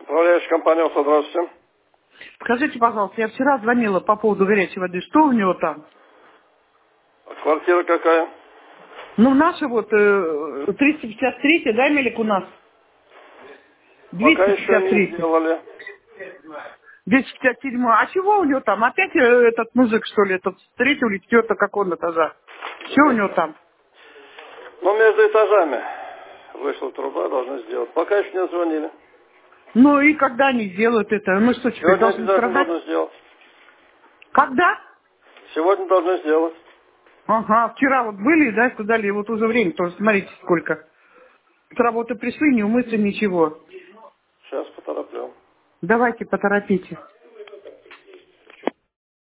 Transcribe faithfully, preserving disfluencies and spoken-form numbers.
Управляющая компания, здравствуйте. Скажите, пожалуйста, я вчера звонила по поводу горячей воды. Что у него там? А квартира какая? Ну, наша вот э, триста пятьдесят три, да, Мелик, у нас? Пока еще не двести пятьдесят три. сделали. двести пятьдесят семь. А чего у него там? Опять э, этот мужик, что ли, этот с третьего или четвертого какого этажа? Что у него там? Ну, между этажами вышла труба, должны сделать. Пока еще не звонили. Ну и когда они сделают это? Мы что, теперь Сегодня должны обязательно страдать? должны сделать. Когда? Сегодня должны сделать. Ага, вчера вот были, да, сказали, и вот уже время тоже, смотрите, сколько. С работы пришли, не умыться, ничего. Сейчас потороплю. Давайте, поторопите.